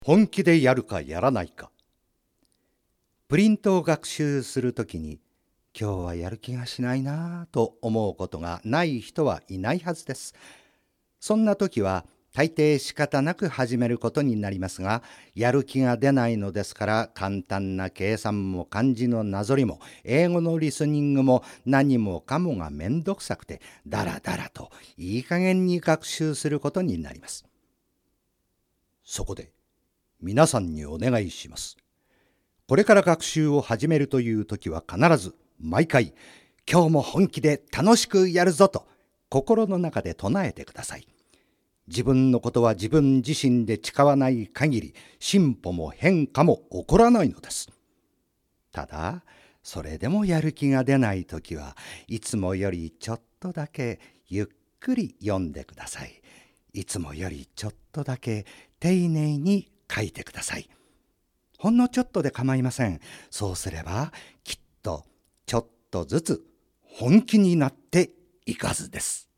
本気でやるかやらないか。プリントを学習するときに、今日はやる気がしないなぁと思うことがない人はいないはずです。そんな時は大抵仕方なく始めることになりますが、やる気が出ないのですから簡単な計算も漢字のなぞりも英語のリスニングも何もかもがめんどくさくてだらだらといい加減に学習することになります。そこで皆さんにお願いします。これから学習を始めるという時は必ず毎回今日も本気で楽しくやるぞと心の中で唱えてください。自分のことは自分自身で誓わない限り進歩も変化も起こらないのです。ただそれでもやる気が出ない時はいつもよりちょっとだけゆっくり読んでください。いつもよりちょっとだけ丁寧に書いてください。ほんのちょっとで構いません。そうすればきっとちょっとずつ本気になっていくはずです。